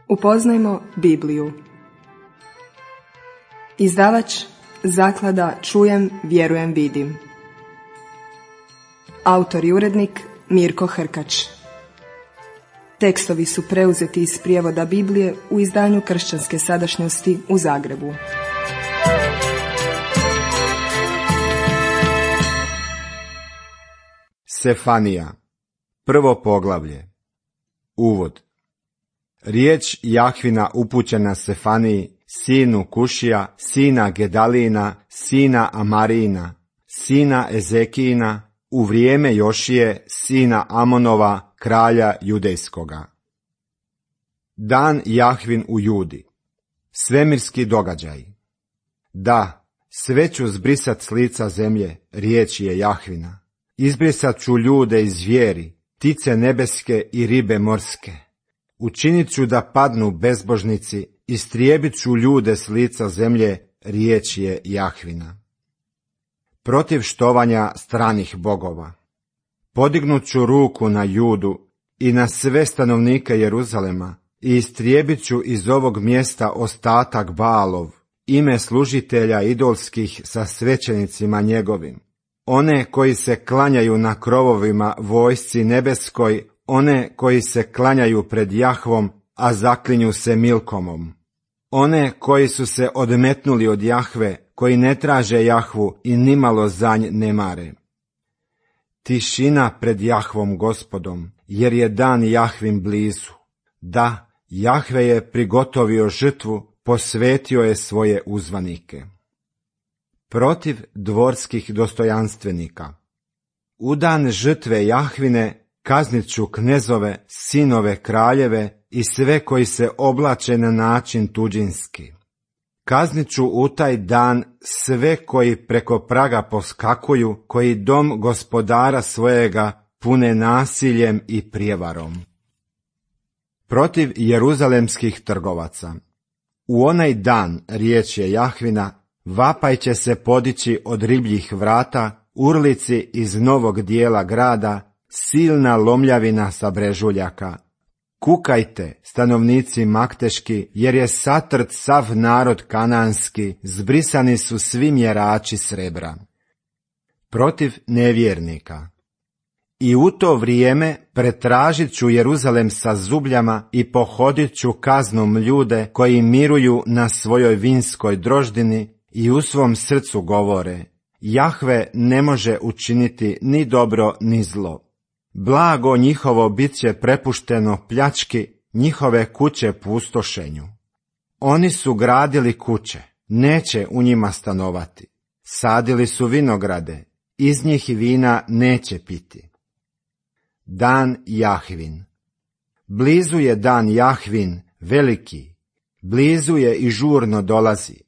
Upoznajmo Bibliju. Izdavač Zaklada Čujem, vjerujem, vidim. Autor i urednik Mirko Hrkač. Tekstovi su preuzeti iz prijevoda Biblije u izdanju Kršćanske sadašnjosti u Zagrebu. Sefanija, prvo poglavlje. Uvod. Riječ Jahvina upućena Sefaniji, sinu Kušija, sina Gedalijina, sina Amarijina, sina Ezekijina, u vrijeme Jošije, sina Amonova, kralja judejskoga. Dan Jahvin u Judi. Svemirski događaj. Da, sve ću zbrisat s lica zemlje, riječ je Jahvina. Izbrisat ću ljude i zvijeri, ptice nebeske i ribe morske. Učinit ću da padnu bezbožnici, istrijebit ću ljude s lica zemlje, riječ je Jahvina. Protiv štovanja stranih bogova. Podignut ću ruku na Judu i na sve stanovnike Jeruzalema i istrijebit ću iz ovog mjesta ostatak Baalov, ime služitelja idolskih sa svećenicima njegovim. One koji se klanjaju na krovovima vojsci nebeskoj, one koji se klanjaju pred Jahvom, a zaklinju se Milkomom. One koji su se odmetnuli od Jahve, koji ne traže Jahvu i nimalo za nj ne mare. Tišina pred Jahvom Gospodom, jer je dan Jahvin blizu. Da, Jahve je prigotovio žrtvu, posvetio je svoje uzvanike. Protiv dvorskih dostojanstvenika. U dan žrtve Jahvine kaznit ću knezove, sinove kraljeve i sve koji se oblače na način tuđinski. Kaznit ću u taj dan sve koji preko praga poskakuju, koji dom gospodara svojega pune nasiljem i prijevarom. Protiv jeruzalemskih trgovaca. U onaj dan, riječ je Jahvina, vapaj će se podići od ribljih vrata, urlici iz novog dijela grada, silna lomljavina sa brežuljaka. Kukajte, stanovnici makteški, jer je satrt sav narod kananski, zbrisani su svi mjerači srebra. Protiv nevjernika. I u to vrijeme pretražit ću Jeruzalem sa zubljama i pohodit ću kaznom ljude koji miruju na svojoj vinskoj droždini i u svom srcu govore: Jahve ne može učiniti ni dobro ni zlo. Blago njihovo bit će prepušteno pljački, njihove kuće pustošenju. Oni su gradili kuće, neće u njima stanovati. Sadili su vinograde, iz njih vina neće piti. Dan Jahvin. Blizu je dan Jahvin, veliki, blizu je i žurno dolazi.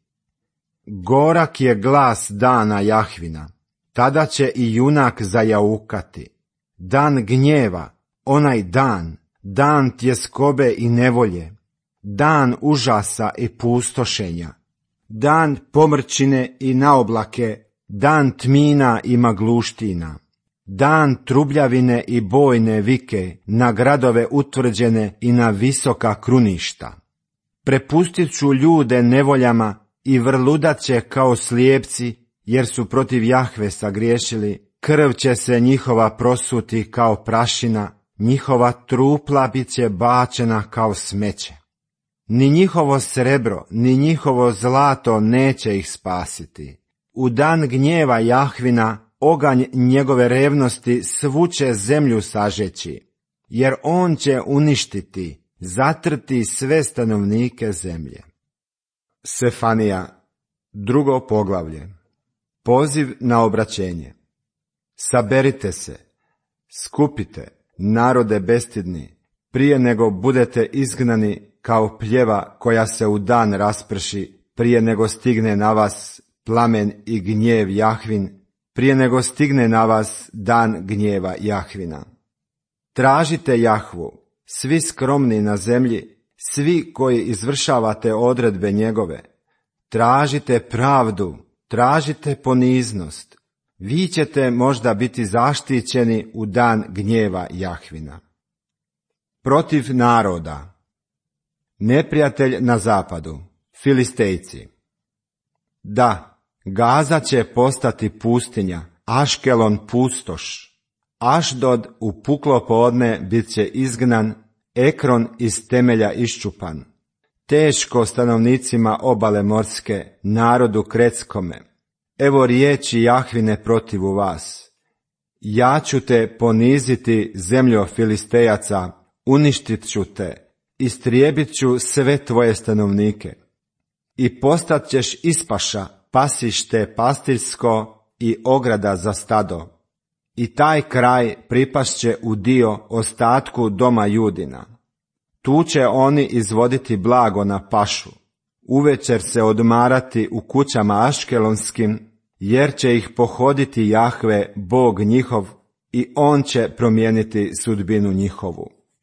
Gorak je glas dana Jahvina, tada će i junak zajaukati. Dan gnjeva, onaj dan, dan tjeskobe i nevolje, dan užasa i pustošenja, dan pomrčine i naoblake, dan tmina i magluština, dan trubljavine i bojne vike na gradove utvrđene i na visoka kruništa. Prepustit ću ljude nevoljama i vrludat će kao slijepci, jer su protiv Jahve sagriješili. Krv će se njihova prosuti kao prašina, njihova trupla bit će bačena kao smeće. Ni njihovo srebro, ni njihovo zlato neće ih spasiti. U dan gnjeva Jahvina, oganj njegove revnosti svu će zemlju sažeći, jer on će uništiti, zatrti sve stanovnike zemlje. Sefanija, drugo poglavlje. Poziv na obraćenje. Saberite se, skupite, narode bestidni, prije nego budete izgnani kao pljeva koja se u dan rasprši, prije nego stigne na vas plamen i gnjev Jahvin, prije nego stigne na vas dan gnjeva Jahvina. Tražite Jahvu, svi skromni na zemlji, svi koji izvršavate odredbe njegove. Tražite pravdu, tražite poniznost. Vi ćete možda biti zaštićeni u dan gnjeva Jahvina. Protiv naroda. Neprijatelj na zapadu, Filistejci. Da, Gaza će postati pustinja, Aškelon pustoš. Ašdod u puklo podne bit će izgnan, Ekron iz temelja iščupan. Teško stanovnicima obale morske, narodu kretskome. Evo riječi Jahvine protivu vas. Ja ću te poniziti, zemljo Filistejaca, uništit ću te, istrijebit ću sve tvoje stanovnike. I postat ćeš ispaša, pasište pastirsko i ograda za stado. I taj kraj pripašće u dio ostatku doma Judina. Tu će oni izvoditi blago na pašu, uvečer se odmarati u kućama aškelonskim, jer će ih pohoditi Jahve, Bog njihov, i on će promijeniti sudbinu njihovu.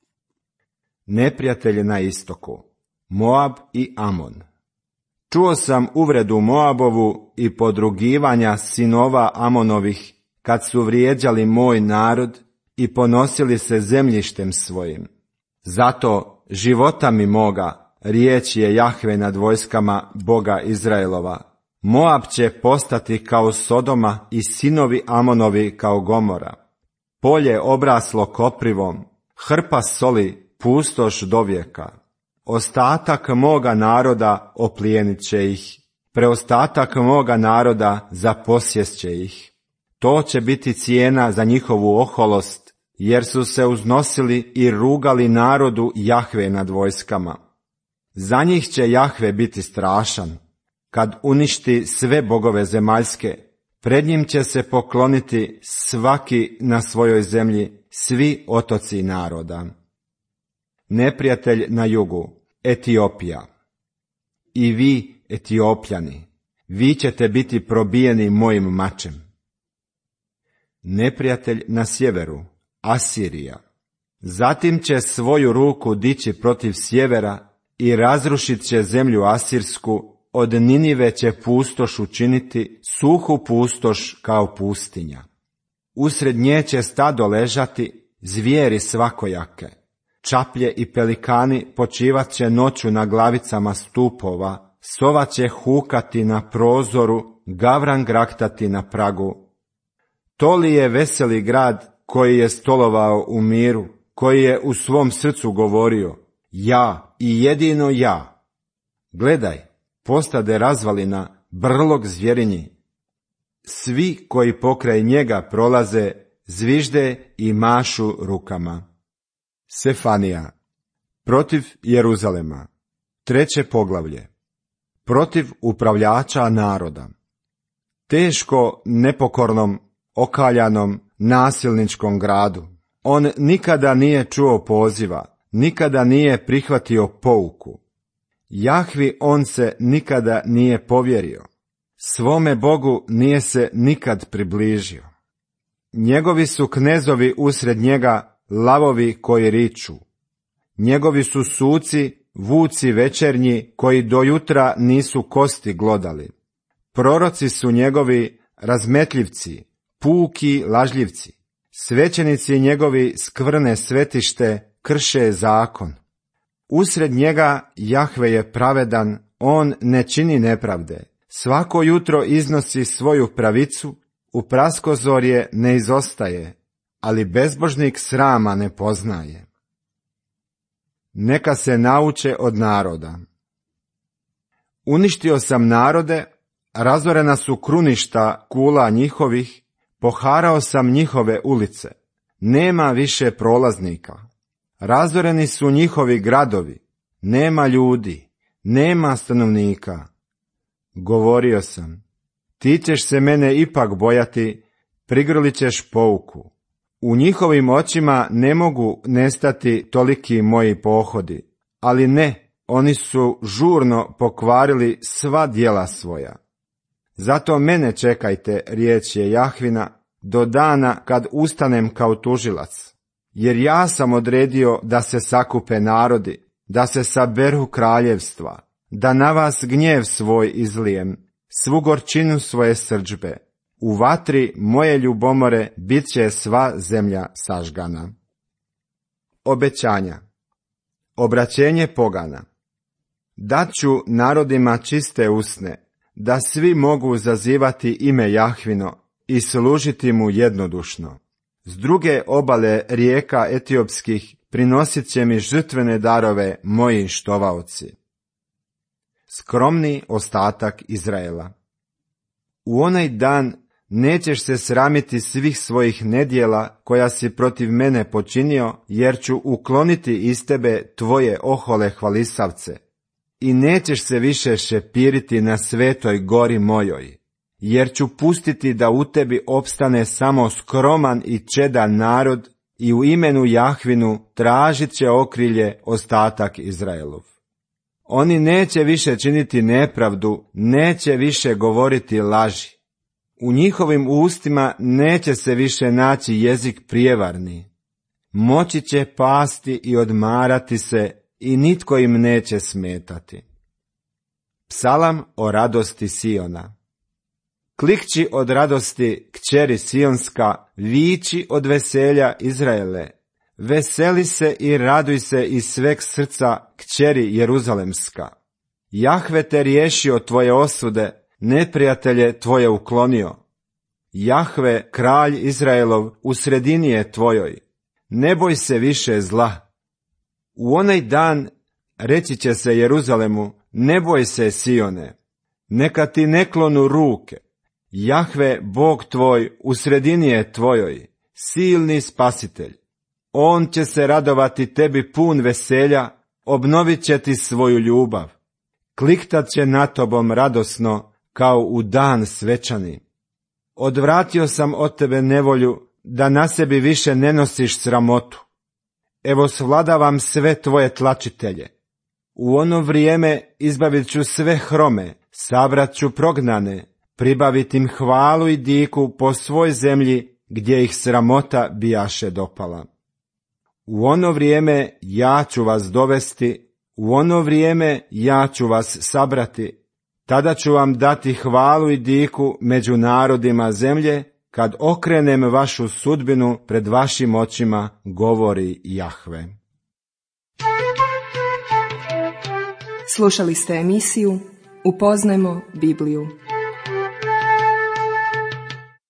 Neprijatelj na istoku, Moab i Amon. Čuo sam uvredu Moabovu i podrugivanja sinova Amonovih, kad su vrijeđali moj narod i ponosili se zemljištem svojim. Zato života mi moga, riječ je Jahve nad vojskama Boga Izraelova, Moab će postati kao Sodoma i sinovi Amonovi kao Gomora. Polje obraslo koprivom, hrpa soli, pustoš dovijeka. Ostatak moga naroda oplijenit će ih, preostatak moga naroda zaposjest će ih. To će biti cijena za njihovu oholost, jer su se uznosili i rugali narodu Jahve nad vojskama. Za njih će Jahve biti strašan, kad uništi sve bogove zemaljske, pred njim će se pokloniti svaki na svojoj zemlji, svi otoci naroda. Neprijatelj na jugu, Etiopija. I vi, Etiopljani, vi ćete biti probijeni mojim mačem. Neprijatelj na sjeveru, Asirija. Zatim će svoju ruku dići protiv sjevera i razrušit će zemlju asirsku, od Ninive će pustoš učiniti, suhu pustoš kao pustinja. Usred nje će stado ležati, zvijeri svakojake. Čaplje i pelikani počivat će noću na glavicama stupova, sova će hukati na prozoru, gavran graktati na pragu. To li je veseli grad koji je stolovao u miru, koji je u svom srcu govorio, ja i jedino ja. Gledaj, postade razvalina, brlog zvjerinji. Svi koji pokraj njega prolaze, zvižde i mašu rukama. Sefanija. Protiv Jeruzalema. 3. poglavlje. Protiv upravljača naroda. Teško nepokornom, okaljanom, nasilničkom gradu. On nikada nije čuo poziva, nikada nije prihvatio pouku. Jahvi on se nikada nije povjerio. Svome Bogu nije se nikad približio. Njegovi su knezovi usred njega lavovi koji riču. Njegovi su suci, vuci večernji koji do jutra nisu kosti glodali. Proroci su njegovi razmetljivci, puki lažljivci. Svećenici njegovi skvrne svetište, krše zakon. Usred njega Jahve je pravedan, on ne čini nepravde. Svako jutro iznosi svoju pravicu, u praskozorje ne izostaje, ali bezbožnik srama ne poznaje. Neka se nauče od naroda. Uništio sam narode, razorena su kruništa kula njihovih, poharao sam njihove ulice, nema više prolaznika. Razoreni su njihovi gradovi, nema ljudi, nema stanovnika. Govorio sam, ti ćeš se mene ipak bojati, prigrlit ćeš pouku. U njihovim očima ne mogu nestati toliki moji pohodi, ali ne, oni su žurno pokvarili sva djela svoja. Zato mene čekajte, riječ je Jahvina, do dana kad ustanem kao tužilac. Jer ja sam odredio da se sakupe narodi, da se saberu kraljevstva, da na vas gnjev svoj izlijem, svu gorčinu svoje srdžbe. U vatri moje ljubomore bit će sva zemlja sažgana. Obećanja. Obraćenje pogana. Daću narodima čiste usne, da svi mogu zazivati ime Jahvino i služiti mu jednodušno. S druge obale rijeka etiopskih prinosit će mi žrtvene darove moji štovaoci. Skromni ostatak Izraela. U onaj dan nećeš se sramiti svih svojih nedjela koja si protiv mene počinio, jer ću ukloniti iz tebe tvoje ohole hvalisavce. I nećeš se više šepiriti na svetoj gori mojoj, jer ću pustiti da u tebi opstane samo skroman i čedan narod i u imenu Jahvinu tražit će okrilje ostatak Izraelov. Oni neće više činiti nepravdu, neće više govoriti laži. U njihovim ustima neće se više naći jezik prijevarni. Moći će pasti i odmarati se i nitko im neće smetati. Psalam o radosti Siona. Klikći od radosti, kćeri Sionska, viči od veselja Izraele. Veseli se i raduj se iz sveg srca, kćeri Jeruzalemska. Jahve te riješio tvoje osude, neprijatelje tvoje uklonio. Jahve, kralj Izraelov, u sredini je tvojoj. Ne boj se više zla. U onaj dan reći će se Jeruzalemu, ne boj se Sione, neka ti ne klonu ruke. Jahve, Bog tvoj, u sredini je tvojoj, silni spasitelj. On će se radovati tebi pun veselja, obnovit će ti svoju ljubav. Kliktat će na tobom radosno, kao u dan svečani. Odvratio sam od tebe nevolju, da na sebi više ne nosiš sramotu. Evo svladavam sve tvoje tlačitelje. U ono vrijeme izbavit ću sve hrome, sabrat ću prognane, pribavit im hvalu i diku po svoj zemlji, gdje ih sramota bijaše dopala. U ono vrijeme ja ću vas dovesti, u ono vrijeme ja ću vas sabrati, tada ću vam dati hvalu i diku među narodima zemlje, kad okrenem vašu sudbinu pred vašim očima, govori Jahve. Slušali ste emisiju Upoznajmo Bibliju.